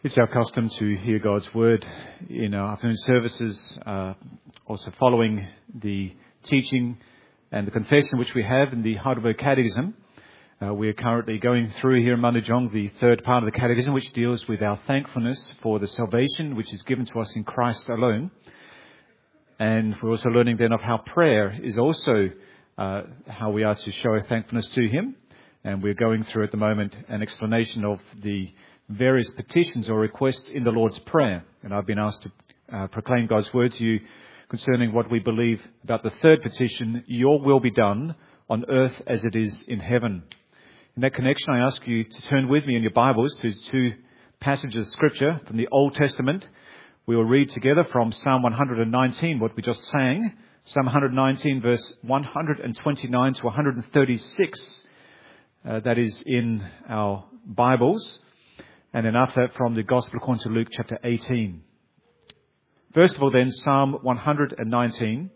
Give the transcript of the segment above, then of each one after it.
It's our custom to hear God's word in our afternoon services, also following the teaching and the confession which we have in the Heidelberg Catechism. We are currently going through here in Manujong the third part of the Catechism, which deals with our thankfulness for the salvation which is given to us in Christ alone. And we're also learning then of how prayer is also how we are to show our thankfulness to Him. And we're going through at the moment an explanation of the various petitions or requests in the Lord's Prayer. And I've been asked to proclaim God's word to you concerning what we believe about the third petition, your will be done on earth as it is in heaven. In that connection, I ask you to turn with me in your Bibles to two passages of Scripture from the Old Testament. We will read together from Psalm 119, what we just sang, Psalm 119, verse 129 to 136. That is in our Bibles. And then after that, from the Gospel according to Luke chapter 18. First of all then, Psalm 119,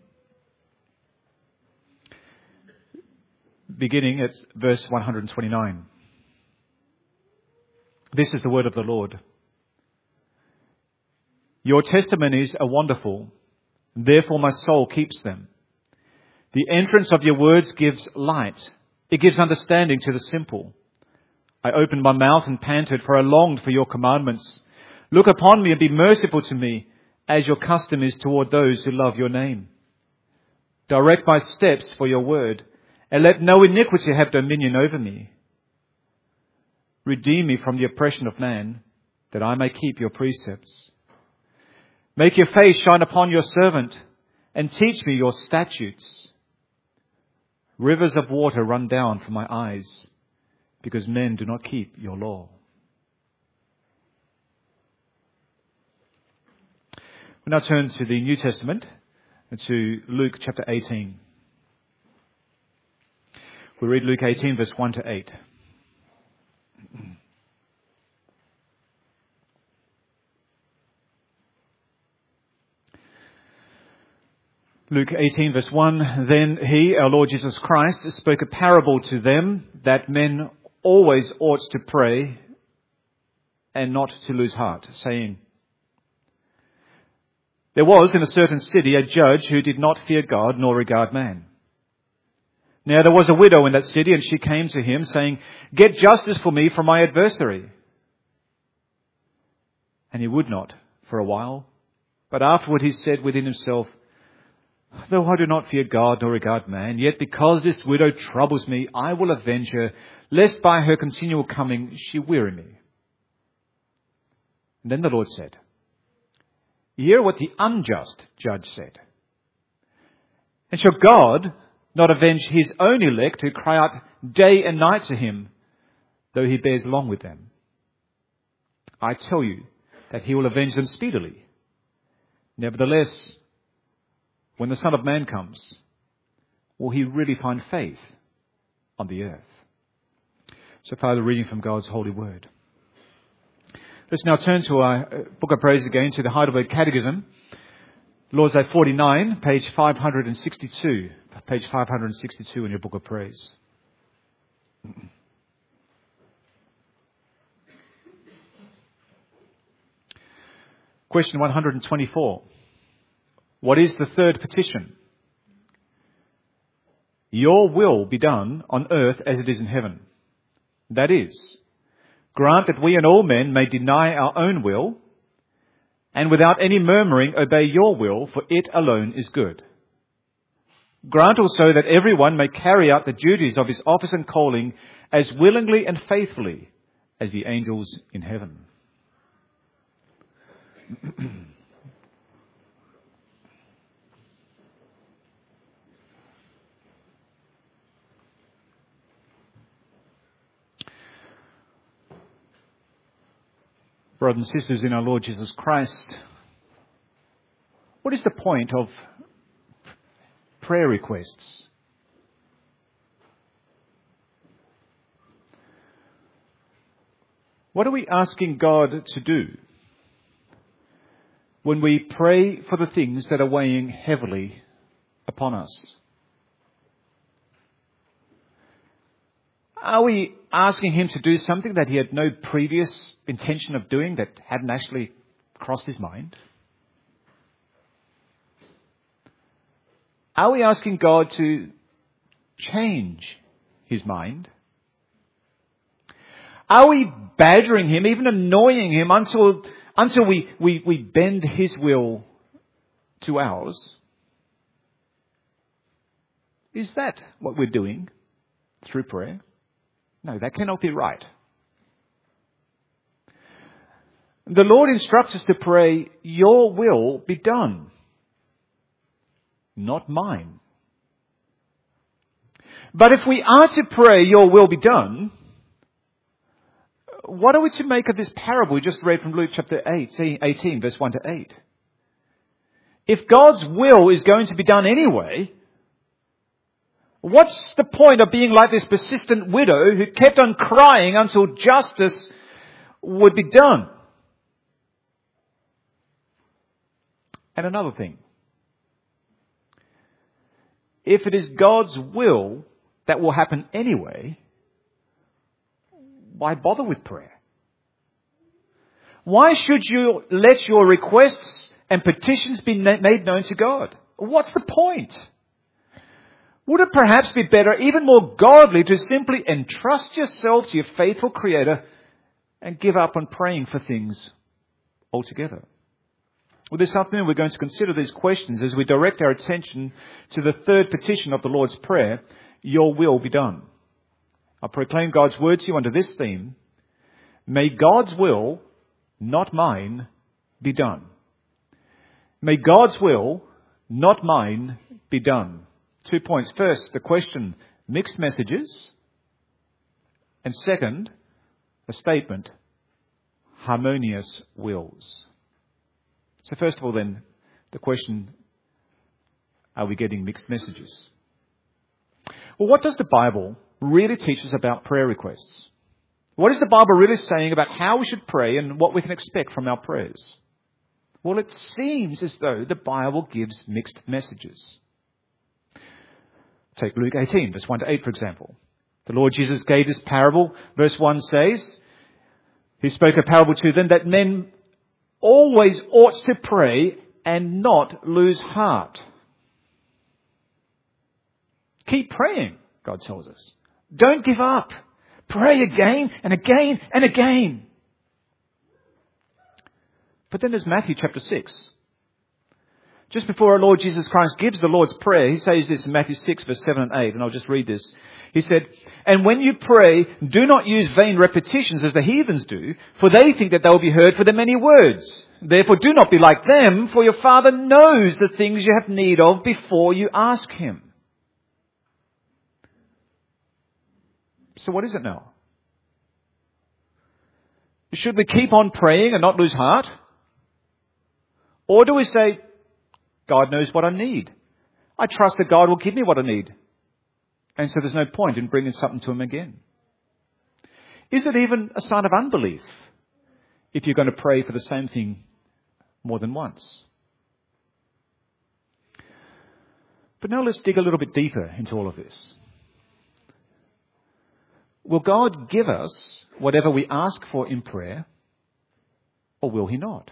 beginning at verse 129. This is the word of the Lord. Your testimonies are wonderful, therefore my soul keeps them. The entrance of your words gives light. It gives understanding to the simple. I opened my mouth and panted, for I longed for your commandments. Look upon me and be merciful to me, as your custom is toward those who love your name. Direct my steps for your word, and let no iniquity have dominion over me. Redeem me from the oppression of man, that I may keep your precepts. Make your face shine upon your servant, and teach me your statutes. Rivers of water run down from my eyes, because men do not keep your law. We now turn to the New Testament, to Luke chapter 18. We read Luke 18, verse 1 to 8. Luke 18, verse 1, Then he, our Lord Jesus Christ, spoke a parable to them that men always ought to pray and not to lose heart, saying, There was in a certain city a judge who did not fear God nor regard man. Now there was a widow in that city, and she came to him, saying, Get justice for me from my adversary. And he would not for a while. But afterward he said within himself, Though I do not fear God nor regard man, yet because this widow troubles me, I will avenge her, lest by her continual coming she weary me. And then the Lord said, Hear what the unjust judge said. And shall God not avenge his own elect who cry out day and night to him, though he bears long with them? I tell you that he will avenge them speedily. Nevertheless, when the Son of Man comes, will he really find faith on the earth? So far, the reading from God's holy word. Let's now turn to our book of praise again, to the Heidelberg Catechism. Lord's Day 49, page 562. Page 562 in your book of praise. Question 124. What is the third petition? Your will be done on earth as it is in heaven. That is, grant that we and all men may deny our own will, and without any murmuring obey your will, for it alone is good. Grant also that everyone may carry out the duties of his office and calling as willingly and faithfully as the angels in heaven. Brothers and sisters in our Lord Jesus Christ, what is the point of prayer requests? What are we asking God to do when we pray for the things that are weighing heavily upon us? Are we asking him to do something that he had no previous intention of doing, that hadn't actually crossed his mind? Are we asking God to change his mind? Are we badgering him, even annoying him until we bend his will to ours? Is that what we're doing through prayer? No, that cannot be right. The Lord instructs us to pray, your will be done, not mine. But if we are to pray, your will be done, what are we to make of this parable we just read from Luke chapter 18, verse 1 to 8? If God's will is going to be done anyway, what's the point of being like this persistent widow who kept on crying until justice would be done? And another thing. If it is God's will that will happen anyway, why bother with prayer? Why should you let your requests and petitions be made known to God? What's the point? Would it perhaps be better, even more godly, to simply entrust yourself to your faithful Creator and give up on praying for things altogether? Well, this afternoon we're going to consider these questions as we direct our attention to the third petition of the Lord's Prayer, your will be done. I proclaim God's word to you under this theme, may God's will, not mine, be done. May God's will, not mine, be done. 2 points. First, the question, mixed messages. And second, a statement, harmonious wills. So first of all then, the question, are we getting mixed messages? Well, what does the Bible really teach us about prayer requests? What is the Bible really saying about how we should pray and what we can expect from our prayers? Well, it seems as though the Bible gives mixed messages. Take Luke 18, verse 1 to 8, for example. The Lord Jesus gave this parable. Verse 1 says, he spoke a parable to them that men always ought to pray and not lose heart. Keep praying, God tells us. Don't give up. Pray again and again and again. But then there's Matthew chapter 6. Just before our Lord Jesus Christ gives the Lord's Prayer, he says this in Matthew 6, verse 7 and 8, and I'll just read this. He said, and when you pray, do not use vain repetitions as the heathens do, for they think that they will be heard for their many words. Therefore do not be like them, for your Father knows the things you have need of before you ask Him. So what is it now? Should we keep on praying and not lose heart? Or do we say, God knows what I need. I trust that God will give me what I need. And so there's no point in bringing something to Him again. Is it even a sign of unbelief if you're going to pray for the same thing more than once? But now let's dig a little bit deeper into all of this. Will God give us whatever we ask for in prayer, or will He not?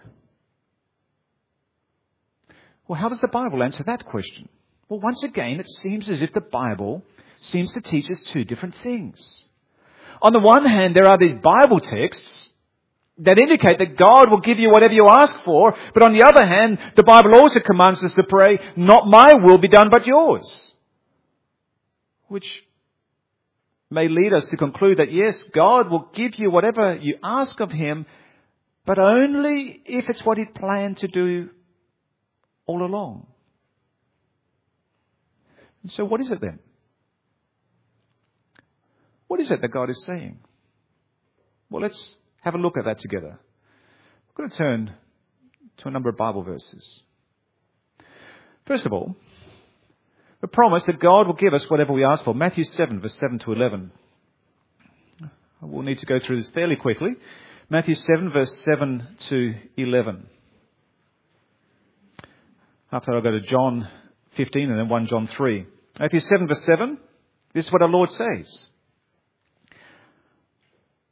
Well, how does the Bible answer that question? Well, once again, it seems as if the Bible seems to teach us two different things. On the one hand, there are these Bible texts that indicate that God will give you whatever you ask for, but on the other hand, the Bible also commands us to pray, not my will be done, but yours. Which may lead us to conclude that yes, God will give you whatever you ask of Him, but only if it's what He planned to do all along. And so what is it then? What is it that God is saying? Well, let's have a look at that together. We're going to turn to a number of Bible verses. First of all, the promise that God will give us whatever we ask for. Matthew 7, verse 7 to 11. We'll need to go through this fairly quickly. Matthew 7, verse 7 to 11. After that, I'll go to John 15 and then 1 John 3. Matthew 7, verse 7. This is what our Lord says.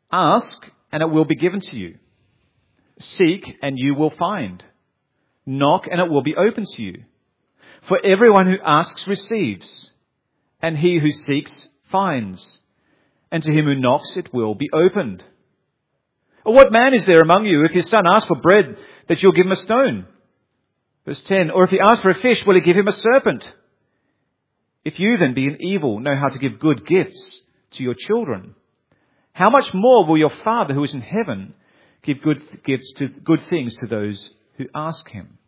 Ask, and it will be given to you. Seek, and you will find. Knock, and it will be opened to you. For everyone who asks receives, and he who seeks finds, and to him who knocks it will be opened. Or what man is there among you, if his son asks for bread, that you'll give him a stone? Verse 10, or if he asks for a fish, will he give him a serpent? If you then, being evil, know how to give good gifts to your children, how much more will your Father who is in heaven give good things to those who ask him?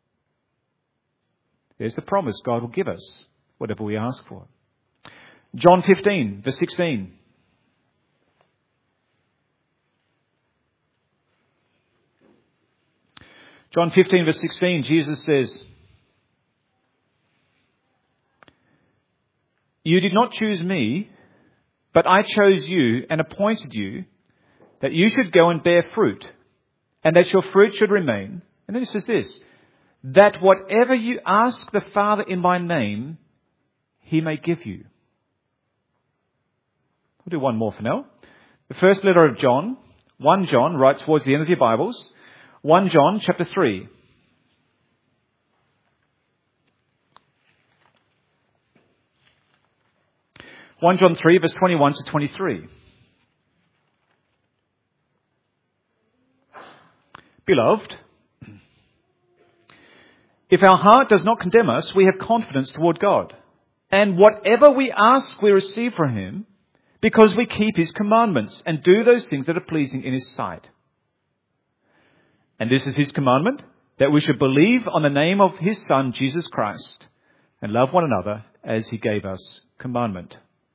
There's the promise God will give us whatever we ask for. John 15, verse 16. John 15, verse 16, Jesus says, "You did not choose me, but I chose you and appointed you that you should go and bear fruit, and that your fruit should remain." And then it says this, "that whatever you ask the Father in my name, he may give you." We'll do one more for now. The first letter of John, 1 John, right towards the end of your Bibles. 1 John chapter 3. John 3, verse 21 to 23. Beloved, if our heart does not condemn us, we have confidence toward God. And whatever we ask, we receive from him, because we keep his commandments and do those things that are pleasing in his sight. And this is his commandment, that we should believe on the name of his Son, Jesus Christ, and love one another as he gave us commandment.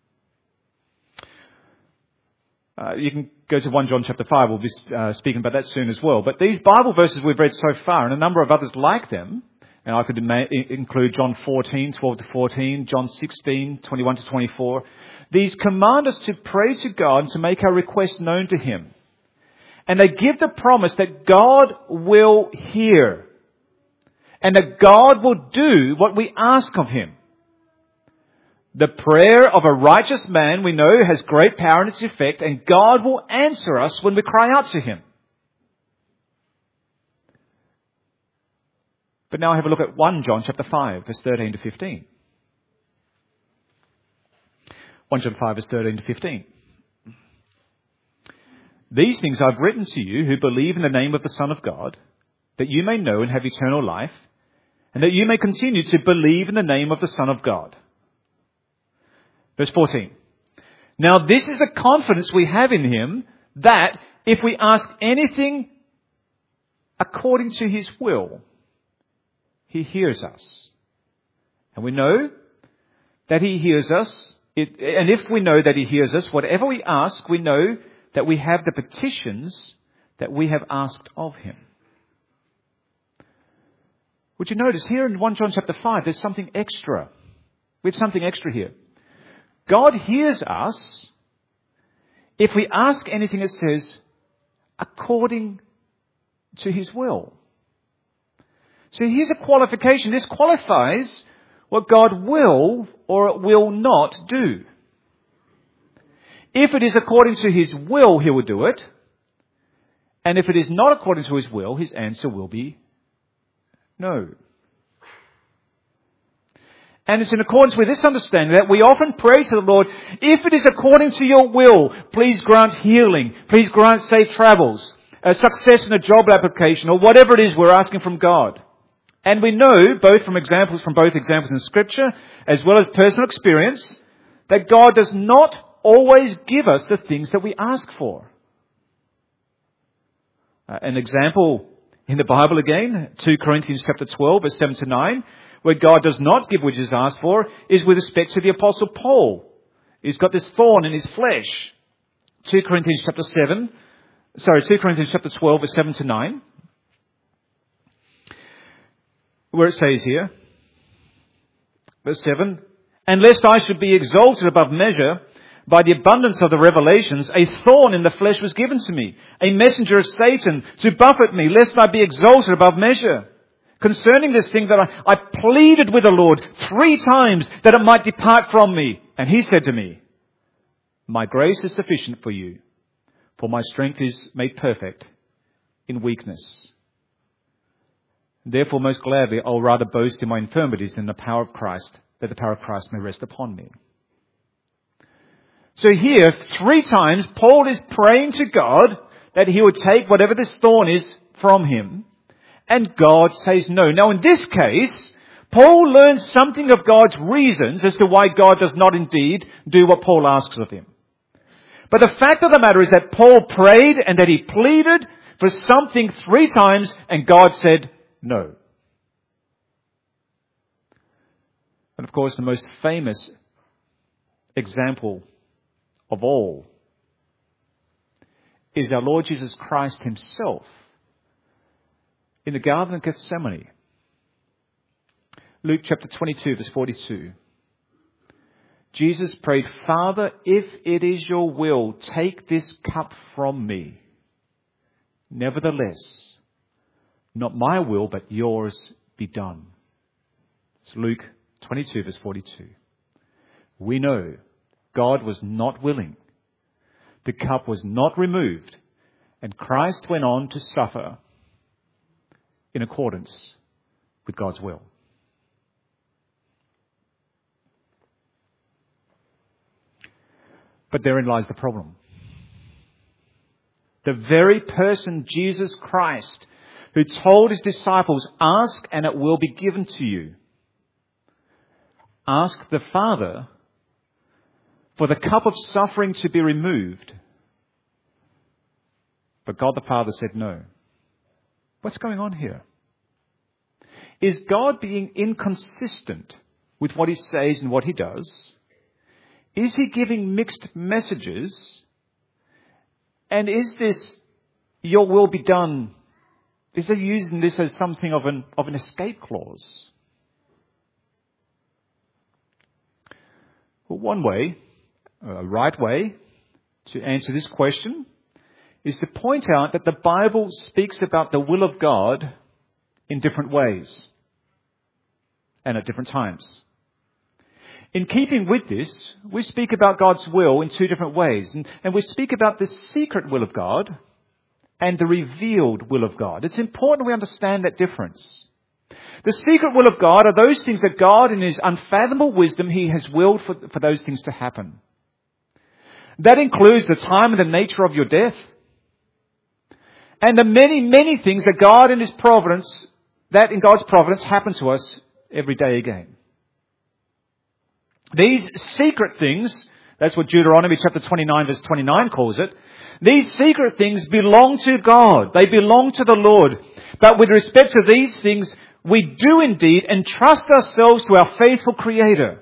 You can go to 1 John chapter 5. We'll be speaking about that soon as well. But these Bible verses we've read so far, and a number of others like them, and I could include John 14, 12 to 14, John 16, 21 to 24. These command us to pray to God and to make our requests known to him. And they give the promise that God will hear and that God will do what we ask of him. The prayer of a righteous man, we know, has great power in its effect, and God will answer us when we cry out to him. But now have a look at 1 John chapter 5, verse 13 to 15. 1 John 5, verse 13 to 15. "These things I've written to you who believe in the name of the Son of God, that you may know and have eternal life, and that you may continue to believe in the name of the Son of God." Verse 14. "Now this is the confidence we have in him, that if we ask anything according to his will, he hears us. And we know that he hears us. And if we know that he hears us, whatever we ask, we know that we have the petitions that we have asked of him." Would you notice here in 1 John chapter 5, there's something extra. We have something extra here. God hears us if we ask anything, it says, according to his will. So here's a qualification. This qualifies what God will or will not do. If it is according to his will, he will do it. And if it is not according to his will, his answer will be no. And it's in accordance with this understanding that we often pray to the Lord, if it is according to your will, please grant healing, please grant safe travels, success in a job application, or whatever it is we're asking from God. And we know, both from both examples in Scripture, as well as personal experience, that God does not always give us the things that we ask for. An example in the Bible again, 2 Corinthians chapter 12, verse 7 to 9, where God does not give what he is asked for, is with respect to the Apostle Paul. He's got this thorn in his flesh. 2 Corinthians chapter 12, verse 7 to 9. Where it says here, verse 7, "And lest I should be exalted above measure by the abundance of the revelations, a thorn in the flesh was given to me, a messenger of Satan to buffet me, lest I be exalted above measure. Concerning this thing that I pleaded with the Lord 3 times that it might depart from me. And he said to me, my grace is sufficient for you, For my strength is made perfect in weakness. Therefore, most gladly, I'll rather boast in my infirmities than the power of Christ, that the power of Christ may rest upon me. So here, 3 times, Paul is praying to God that he would take whatever this thorn is from him, and God says no. Now, in this case, Paul learns something of God's reasons as to why God does not indeed do what Paul asks of him. But the fact of the matter is that Paul prayed and that he pleaded for something 3 times, and God said no. And of course, the most famous example of all is our Lord Jesus Christ himself in the Garden of Gethsemane. Luke chapter 22, verse 42. Jesus prayed, Father, if it is your will, take this cup from me. Nevertheless, not my will, but yours be done. It's Luke 22, verse 42. We know God was not willing. The cup was not removed, and Christ went on to suffer in accordance with God's will. But therein lies the problem. The very person, Jesus Christ, who told his disciples, ask and it will be given to you. Ask the Father for the cup of suffering to be removed. But God the Father said no. What's going on here? Is God being inconsistent with what he says and what he does? Is he giving mixed messages? And is this, your will be done, is he using this as something of an escape clause? Well, one way, a right way to answer this question is to point out that the Bible speaks about the will of God in different ways and at different times. In keeping with this, we speak about God's will in 2 different ways. And we speak about the secret will of God and the revealed will of God. It's important we understand that difference. The secret will of God are those things that God, in his unfathomable wisdom, he has willed for those things to happen. That includes the time and the nature of your death, and the many, many things that God in his providence, that in God's providence happen to us every day again. These secret things, that's what Deuteronomy chapter 29 verse 29 calls it, these secret things belong to God. They belong to the Lord. But with respect to these things, we do indeed entrust ourselves to our faithful Creator.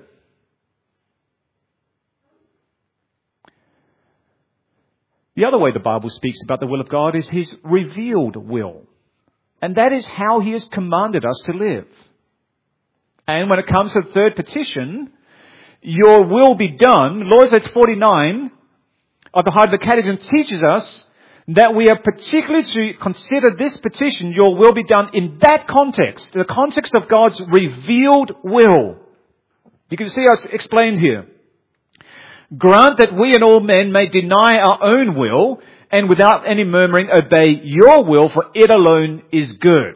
The other way the Bible speaks about the will of God is his revealed will. And that is how he has commanded us to live. And when it comes to the third petition, your will be done, Lord's 49 of the Heidelberg Catechism teaches us that we are particularly to consider this petition, your will be done, in that context, the context of God's revealed will. You can see how it's explained here. Grant that we and all men may deny our own will and without any murmuring obey your will, for it alone is good.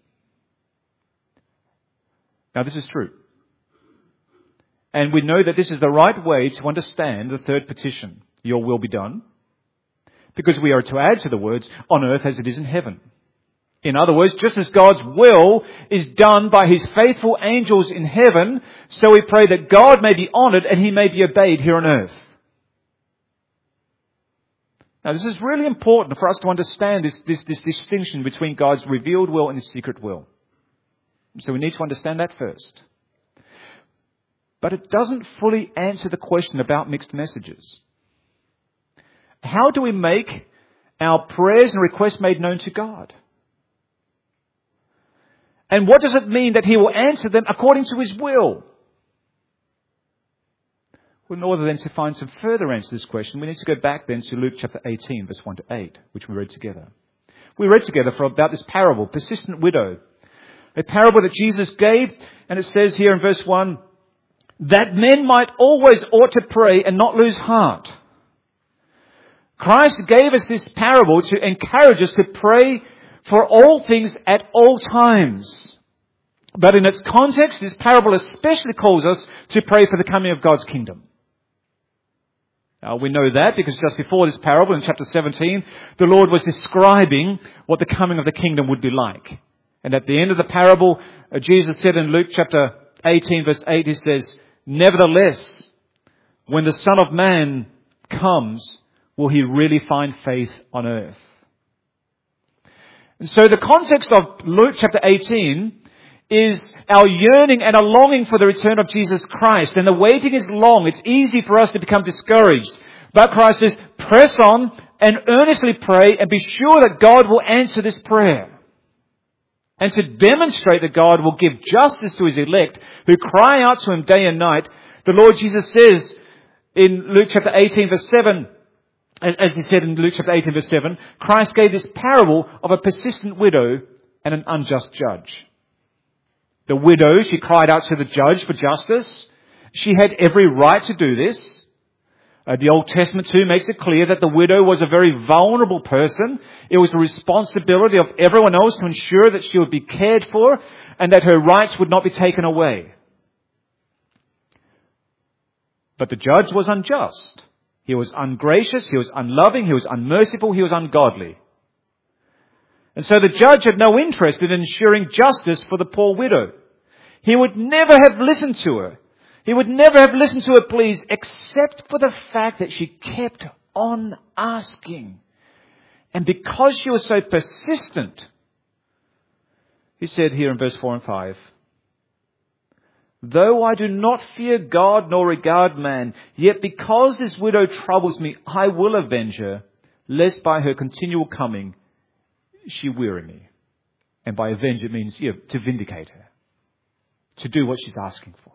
Now this is true. And we know that this is the right way to understand the third petition, your will be done, because we are to add to the words, on earth as it is in heaven. In other words, just as God's will is done by his faithful angels in heaven, so we pray that God may be honoured and he may be obeyed here on earth. Now this is really important for us to understand this distinction between God's revealed will and his secret will. So we need to understand that first. But it doesn't fully answer the question about mixed messages. How do we make our prayers and requests made known to God? And what does it mean that he will answer them according to his will? Well, in order then to find some further answer to this question, we need to go back then to Luke chapter 18, verse 1 to 8, which we read together. We read together about this parable, persistent widow. A parable that Jesus gave, and it says here in verse 1, that men might always ought to pray and not lose heart, Christ gave us this parable to encourage us to pray for all things at all times. But in its context, this parable especially calls us to pray for the coming of God's kingdom. We know that because just before this parable in chapter 17, the Lord was describing what the coming of the kingdom would be like. And at the end of the parable, Jesus said in Luke chapter 18 verse 8, he says, "Nevertheless, when the Son of Man comes, will he really find faith on earth?" And so the context of Luke chapter 18 is our yearning and a longing for the return of Jesus Christ. And the waiting is long. It's easy for us to become discouraged. But Christ says, press on and earnestly pray and be sure that God will answer this prayer. And to demonstrate that God will give justice to His elect who cry out to Him day and night, the Lord Jesus says in Luke chapter 18 verse 7, as He said in Luke chapter 18 verse 7, Christ gave this parable of a persistent widow and an unjust judge. The widow, she cried out to the judge for justice. She had every right to do this. The Old Testament too makes it clear that the widow was a very vulnerable person. It was the responsibility of everyone else to ensure that she would be cared for and that her rights would not be taken away. But the judge was unjust. He was ungracious, he was unloving, he was unmerciful, he was ungodly. And so the judge had no interest in ensuring justice for the poor widow. He would never have listened to her. He would never have listened to her pleas except for the fact that she kept on asking. And because she was so persistent, he said here in verse 4 and 5, "Though I do not fear God nor regard man, yet because this widow troubles me, I will avenge her, lest by her continual coming she weary me." And by avenge it means to vindicate her, to do what she's asking for.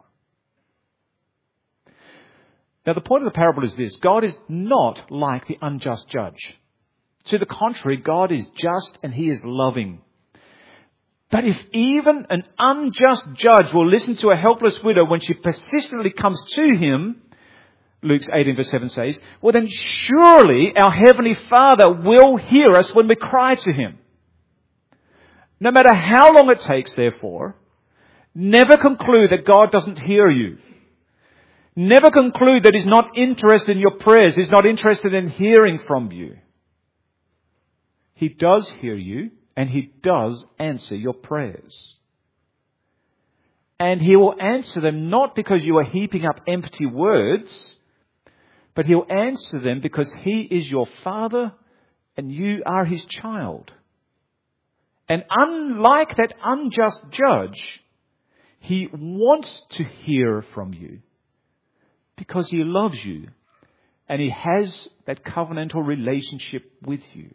Now the point of the parable is this: God is not like the unjust judge. To the contrary, God is just and He is loving. But if even an unjust judge will listen to a helpless widow when she persistently comes to Him, Luke 18 verse 7 says, well then surely our Heavenly Father will hear us when we cry to Him. No matter how long it takes, therefore, never conclude that God doesn't hear you. Never conclude that He's not interested in your prayers. He's not interested in hearing from you. He does hear you and He does answer your prayers. And He will answer them not because you are heaping up empty words, but He'll answer them because He is your Father and you are His child. And unlike that unjust judge, He wants to hear from you because He loves you and He has that covenantal relationship with you.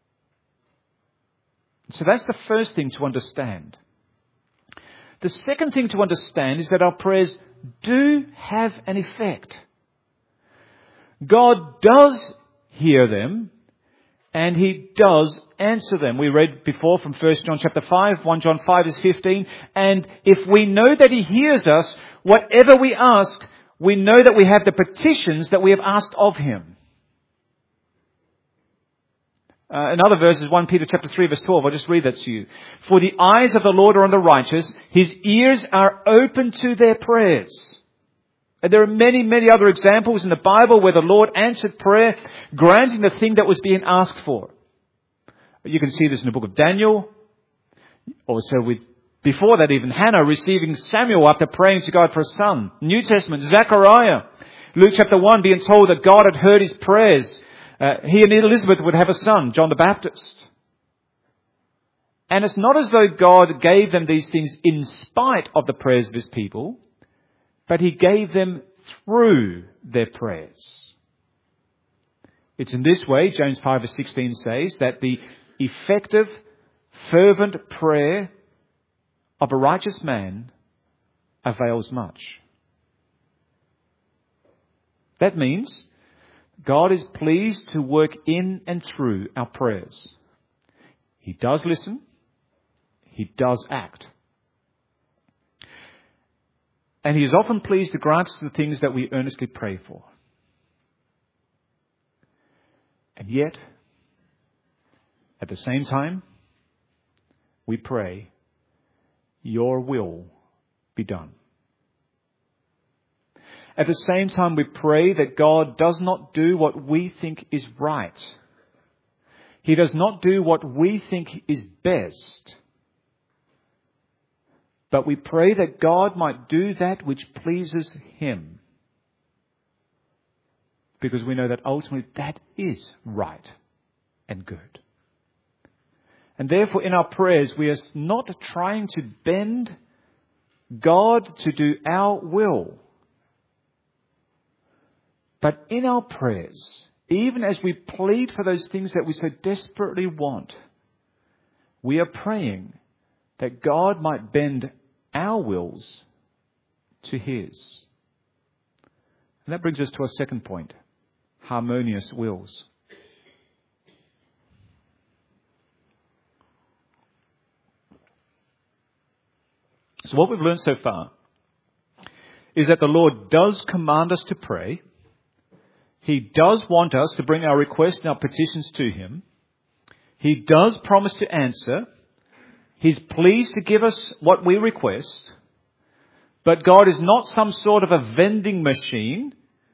So that's the first thing to understand. The second thing to understand is that our prayers do have an effect. God does hear them and He does answer them. We read before from 1 John chapter 5, 1 John 5 is 15. And if we know that He hears us, whatever we ask, we know that we have the petitions that we have asked of Him. Another verse is 1 Peter chapter 3 verse 12. I'll just read that to you. "For the eyes of the Lord are on the righteous. His ears are open to their prayers." And there are many, many other examples in the Bible where the Lord answered prayer, granting the thing that was being asked for. You can see this in the book of Daniel. Also before that even, Hannah receiving Samuel after praying to God for a son. New Testament, Zechariah. Luke chapter 1 being told that God had heard his prayers. He and Elizabeth would have a son, John the Baptist. And it's not as though God gave them these things in spite of the prayers of His people, but He gave them through their prayers. It's in this way, James 5 verse 16 says, that the effective, fervent prayer of a righteous man avails much. That means God is pleased to work in and through our prayers. He does listen. He does act. And He is often pleased to grant us the things that we earnestly pray for. And yet, at the same time, we pray, your will be done. At the same time, we pray that God does not do what we think is right. He does not do what we think is best. But we pray that God might do that which pleases Him. Because we know that ultimately that is right and good. And therefore in our prayers we are not trying to bend God to do our will. But in our prayers, even as we plead for those things that we so desperately want, we are praying that God might bend our wills to His. And that brings us to our second point, harmonious wills. So what we've learned so far is that the Lord does command us to pray. He does want us to bring our requests and our petitions to Him. He does promise to answer. He's pleased to give us what we request. But God is not some sort of a vending machine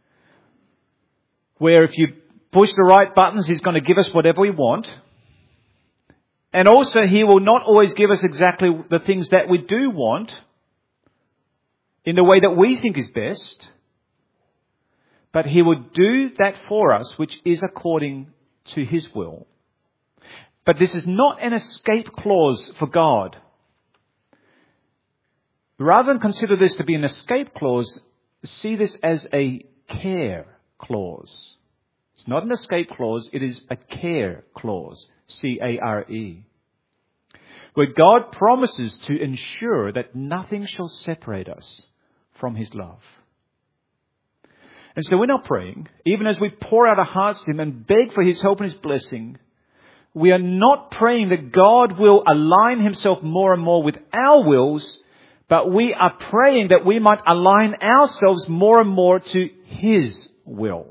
where if you push the right buttons, He's going to give us whatever we want. And also, He will not always give us exactly the things that we do want in the way that we think is best. But He will do that for us, which is according to His will. But this is not an escape clause for God. Rather than consider this to be an escape clause, see this as a care clause. It's not an escape clause, it is a care clause. C-A-R-E. Where God promises to ensure that nothing shall separate us from His love. And so we're not praying, even as we pour out our hearts to Him and beg for His help and His blessing, we are not praying that God will align Himself more and more with our wills, but we are praying that we might align ourselves more and more to His will.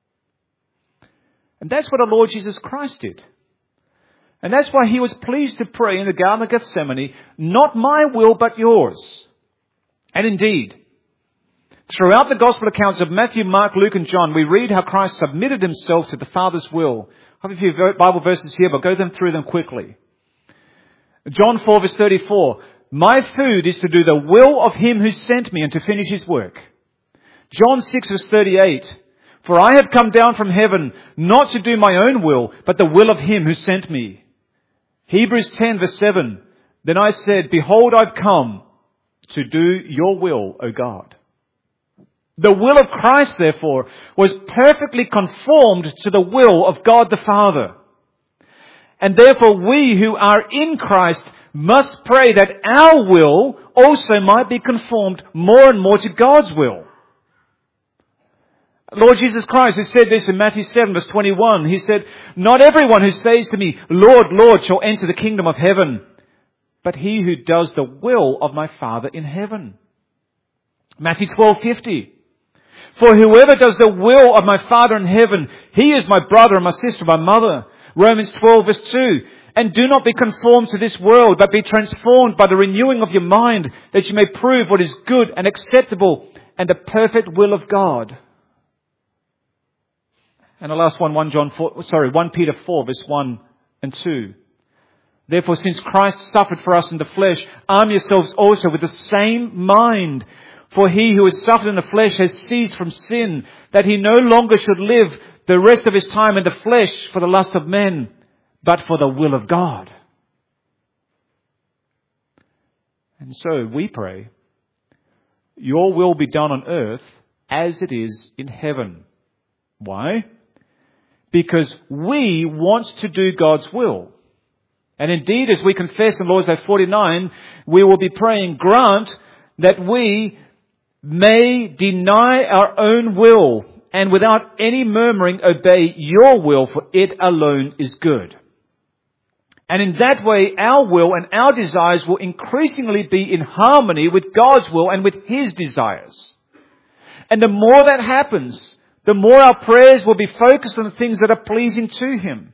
And that's what our Lord Jesus Christ did. And that's why He was pleased to pray in the Garden of Gethsemane, not my will but yours. And indeed, throughout the Gospel accounts of Matthew, Mark, Luke and John, we read how Christ submitted Himself to the Father's will. I have a few Bible verses here, but go through them quickly. John 4 verse 34, my food is to do the will of Him who sent me and to finish His work. John 6 verse 38, for I have come down from heaven not to do my own will, but the will of Him who sent me. Hebrews 10 verse 7, then I said, behold, I've come to do your will, O God. The will of Christ, therefore, was perfectly conformed to the will of God the Father. And therefore we who are in Christ must pray that our will also might be conformed more and more to God's will. Lord Jesus Christ has said this in Matthew 7 verse 21. He said, not everyone who says to me, Lord, Lord, shall enter the kingdom of heaven, but he who does the will of my Father in heaven. Matthew 12:50. For whoever does the will of my Father in heaven, he is my brother and my sister, my mother. Romans 12 verse 2. And do not be conformed to this world, but be transformed by the renewing of your mind, that you may prove what is good and acceptable and the perfect will of God. And the last one, 1 Peter 4 verse 1 and 2. Therefore, since Christ suffered for us in the flesh, arm yourselves also with the same mind. For he who has suffered in the flesh has ceased from sin, that he no longer should live the rest of his time in the flesh for the lust of men, but for the will of God. And so we pray, your will be done on earth as it is in heaven. Why? Because we want to do God's will. And indeed, as we confess in Lord's Day 49, we will be praying, grant that we may deny our own will and without any murmuring obey your will, for it alone is good. And in that way, our will and our desires will increasingly be in harmony with God's will and with His desires. And the more that happens, the more our prayers will be focused on the things that are pleasing to Him.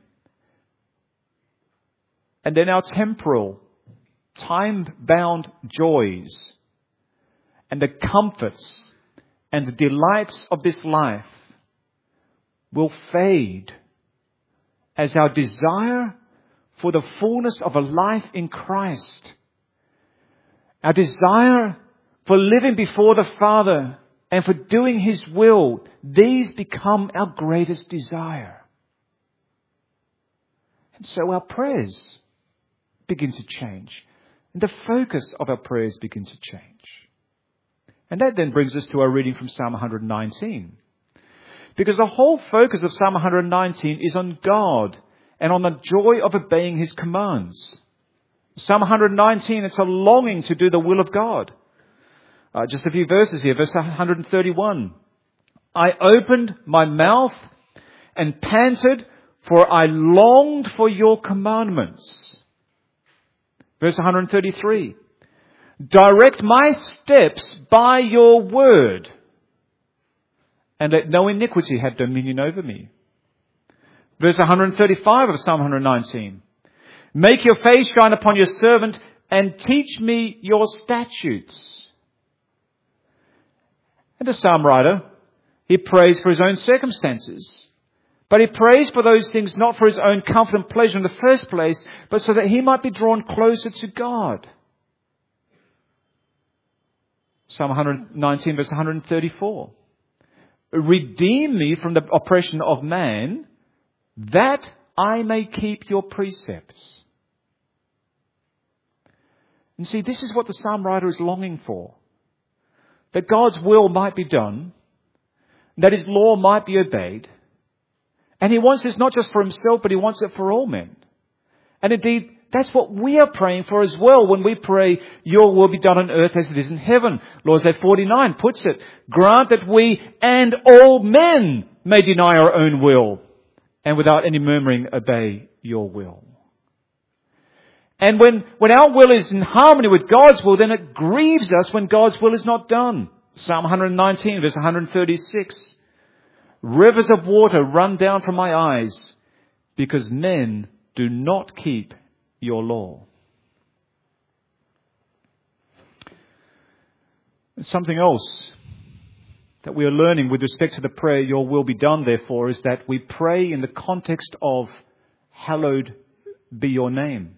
And then our temporal, time-bound joys and the comforts and the delights of this life will fade as our desire for the fullness of a life in Christ, our desire for living before the Father and for doing His will, these become our greatest desire. And so our prayers begin to change. And the focus of our prayers begins to change. And that then brings us to our reading from Psalm 119. Because the whole focus of Psalm 119 is on God and on the joy of obeying His commands. Psalm 119, it's a longing to do the will of God. Just a few verses here. Verse 131. I opened my mouth and panted, for I longed for your commandments. Verse 133. Direct my steps by your word, and let no iniquity have dominion over me. Verse 135 of Psalm 119. Make your face shine upon your servant and teach me your statutes. And the psalm writer, he prays for his own circumstances. But he prays for those things not for his own comfort and pleasure in the first place, but so that he might be drawn closer to God. Psalm 119 verse 134. Redeem me from the oppression of man, that I may keep your precepts. And see, this is what the psalm writer is longing for. That God's will might be done, that His law might be obeyed. And he wants this not just for himself, but he wants it for all men. And indeed, that's what we are praying for as well when we pray, your will be done on earth as it is in heaven. Lord's Day 49 puts it, grant that we and all men may deny our own will and without any murmuring obey your will. And when our will is in harmony with God's will, then it grieves us when God's will is not done. Psalm 119 verse 136. Rivers of water run down from my eyes because men do not keep your law. Something else that we are learning with respect to the prayer, your will be done, therefore, is that we pray in the context of hallowed be your name.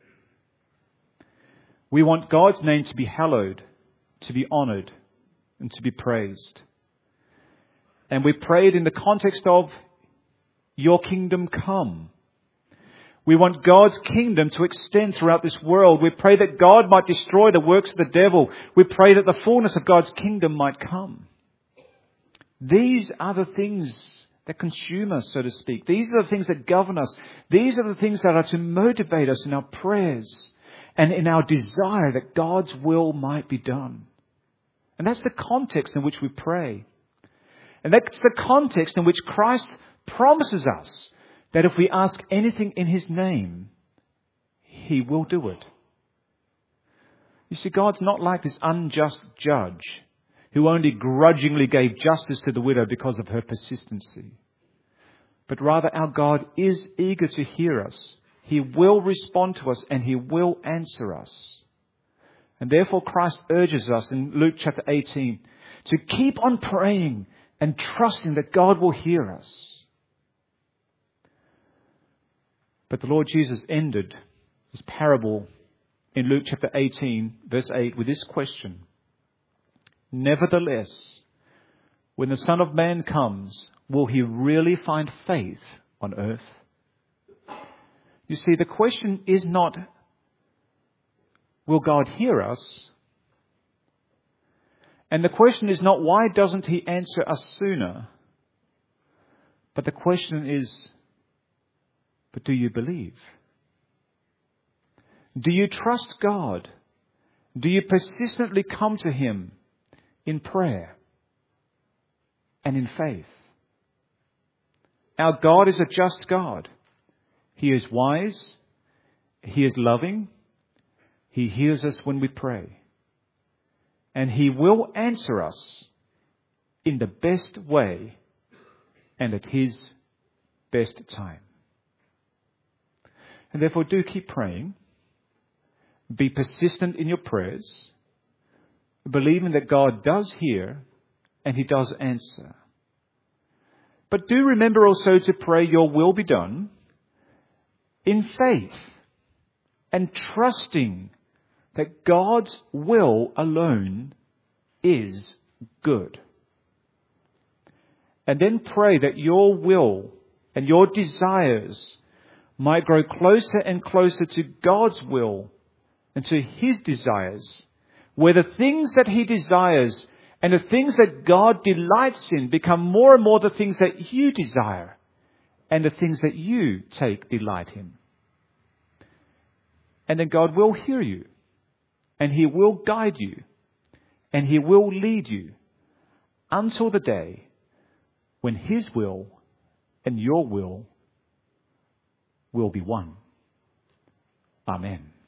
We want God's name to be hallowed, to be honored, and to be praised. And we pray it in the context of your kingdom come. We want God's kingdom to extend throughout this world. We pray that God might destroy the works of the devil. We pray that the fullness of God's kingdom might come. These are the things that consume us, so to speak. These are the things that govern us. These are the things that are to motivate us in our prayers and in our desire that God's will might be done. And that's the context in which we pray. And that's the context in which Christ promises us that if we ask anything in His name, He will do it. You see, God's not like this unjust judge who only grudgingly gave justice to the widow because of her persistency. But rather, our God is eager to hear us. He will respond to us and He will answer us. And therefore, Christ urges us in Luke chapter 18 to keep on praying and trusting that God will hear us. But the Lord Jesus ended His parable in Luke chapter 18, verse 8, with this question. Nevertheless, when the Son of Man comes, will He really find faith on earth? You see, the question is not, will God hear us? And the question is not, why doesn't He answer us sooner? But the question is, but do you believe? Do you trust God? Do you persistently come to Him in prayer and in faith? Our God is a just God. He is wise. He is loving. He hears us when we pray. And He will answer us in the best way and at His best time. And therefore, do keep praying. Be persistent in your prayers, believing that God does hear and He does answer. But do remember also to pray your will be done in faith and trusting that God's will alone is good. And then pray that your will and your desires might grow closer and closer to God's will and to His desires, where the things that He desires and the things that God delights in become more and more the things that you desire and the things that you take delight in. And then God will hear you, and He will guide you, and He will lead you until the day when His will and your will be one. Amen.